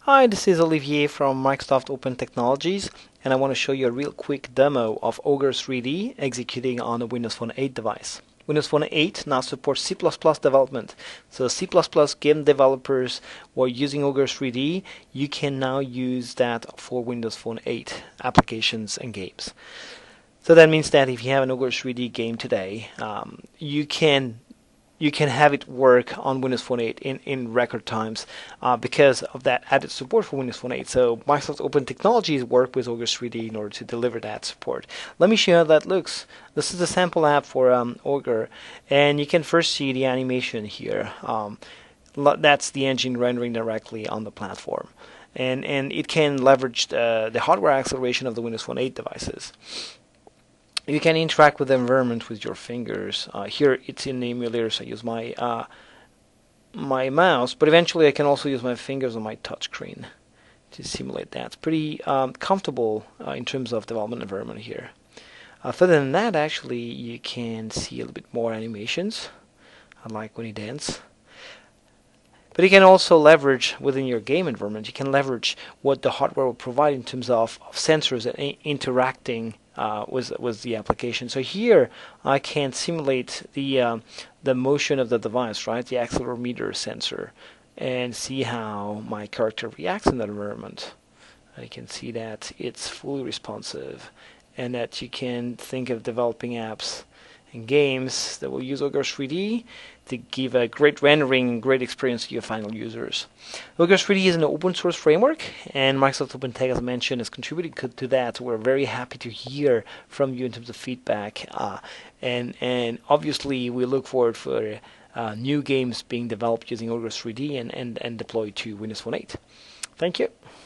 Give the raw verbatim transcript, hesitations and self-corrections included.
Hi, this is Olivier from Microsoft Open Technologies, and I want to show you a real quick demo of Ogre three D executing on a Windows Phone eight device. Windows Phone eight now supports C plus plus development. So C plus plus game developers who are using Ogre three D, you can now use that for Windows Phone eight applications and games. So that means that if you have an Ogre three D game today, um, you can you can have it work on Windows Phone eight in, in record times uh, because of that added support for Windows Phone eight. So Microsoft Open Technologies work with Ogre three D in order to deliver that support. Let me show you how that looks. This is the sample app for um, Ogre, and you can first see the animation here. Um, that's the engine rendering directly on the platform. And, and it can leverage the, the hardware acceleration of the Windows Phone eight devices. You can interact with the environment with your fingers. Uh, here it's in the emulator, so I use my uh, my mouse, but eventually I can also use my fingers on my touchscreen to simulate that. It's pretty um, comfortable uh, in terms of development environment here. Uh, further than that, actually, you can see a little bit more animations. I like when you dance. But you can also leverage within your game environment. You can leverage what the hardware will provide in terms of, of sensors and interacting uh, with with the application. So here I can simulate the um, the motion of the device, right? The accelerometer sensor, and see how my character reacts in that environment. I can see that it's fully responsive, and that you can think of developing apps and games that will use Ogre three D to give a great rendering and great experience to your final users. Ogre three D is an open source framework, and Microsoft Open Tech, as mentioned, is contributing to that. So we're very happy to hear from you in terms of feedback, uh, and and obviously we look forward for uh, new games being developed using Ogre three D and, and, and deployed to Windows Phone eight. Thank you.